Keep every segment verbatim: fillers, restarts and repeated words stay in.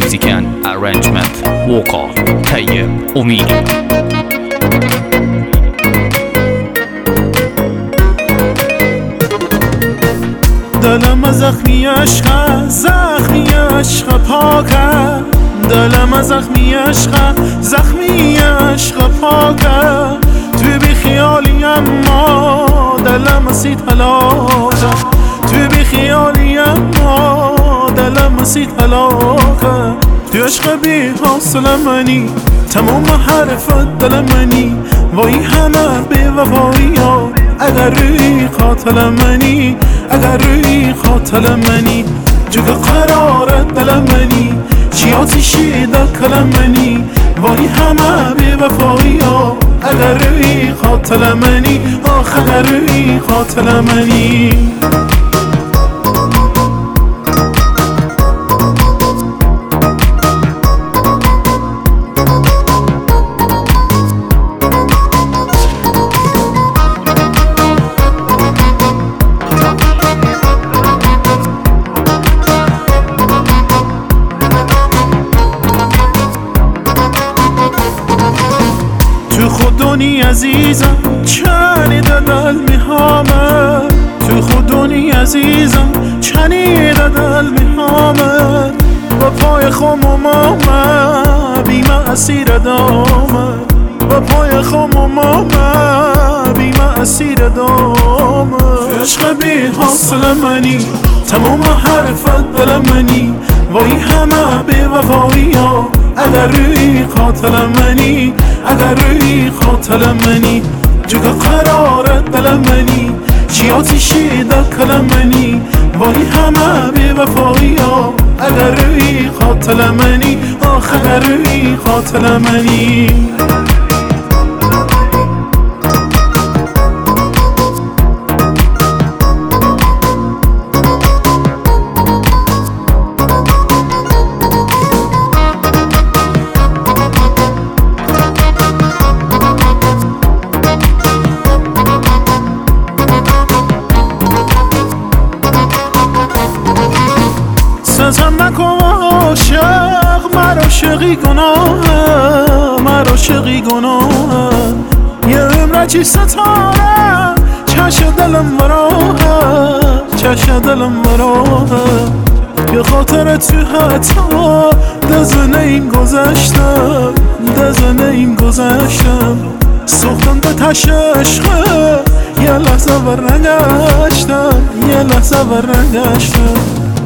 Music and Arrangement Vocal طیب امید. دلم زخمی عشق زخمی عشق پاکه، دلم زخمی عشق زخمی عشق پاکه، توی بی خیالی اما دلم سید هلاکه، توی بی خیالی اما دلم سید هلاکه، توی عشق بی حاصل منی تمام حرفت دل منی، وای همه بی وفایی ها اگر روی خاطر منی، اگر روی خاطر منی جگه قرارت دل منی، چی آتیشی در کل منی، وای همه بی وفایی ها اگر روی خاطر منی، آخ اگر روی خاطر منی. تو خودونی عزیزم چنی دل میهامه، تو خودونی عزیزم چنی دل میهامه، با پای خمومامه بیمه اسیر دامه، با پای خمومامه بیمه اسیر دامه، تو عشق بی حاصل منی تمام حرفت دل منی، وای همه بی وفایی ها اگر روی خاطر منی، اگر روی خاطر منی جگه قرارت دل منی، چی آتیشی در کل منی، وای همه بی وفایی ها اگر روی خاطر منی، آخ اگر روی خاطر منی. ستم نکن عاشق مرا عاشقی گناهه، مرا عاشقی گناهه، یه عمر چی ستاره چش دلم براهه، چش دلم براهه، یه خاطر تو حتا دزنه این گذشتم، دزنه این گذشتم، سوختم به تش عشقه یه لحظه برنگشتم، یه لحظه برنگشتم.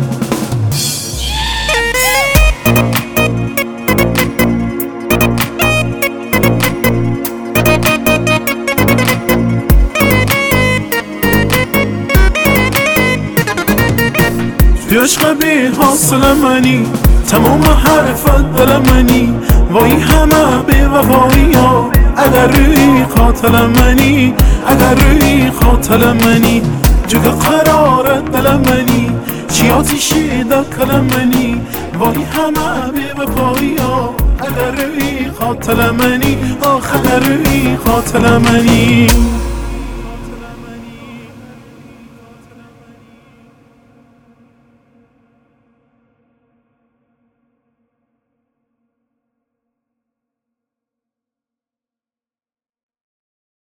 توی عشق بی حاصل منی تمام حرفت دل منی، وای همه بی وفایی ها اگر روی خاطر منی، اگر روی خاطر منی جگه قرارت دل منی، چی آتیشی در کل منی، وای همه بی وفایی ها اگر روی خاطر منی، آخ اگر روی خاطر منی.